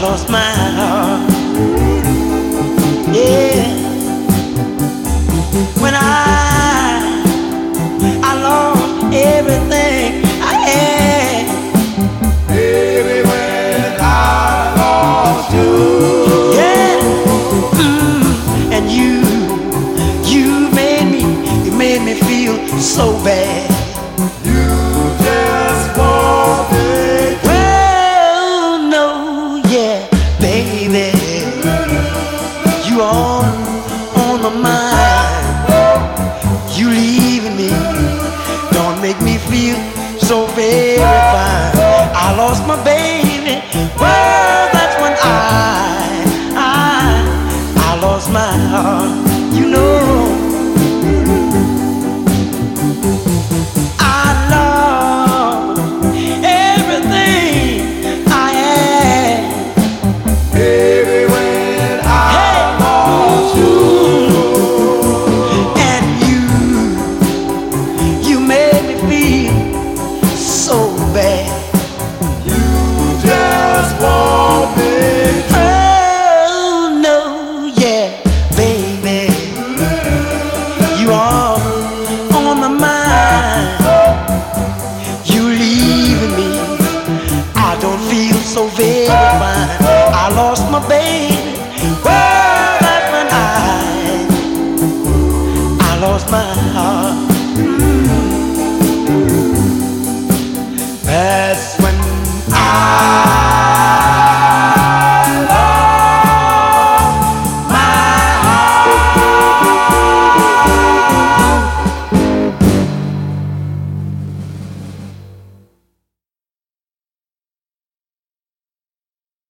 lost my heart. Yeah, when I lost everything I had. Baby, when I lost you. Yeah, and you made me feel so bad. You just wanted. Well, no, yeah, baby, you on my mind. You leaving me don't make me feel so very fine. I lost my baby. Well, that's when I lost my heart. You know, I lost everything I had. Baby, when I lost you. And you made me feel so bad. You just wanted. Oh no, yeah, baby, you are on my mind. You leaving me, I don't feel so very fine. I lost my baby. Well, that's when I lost my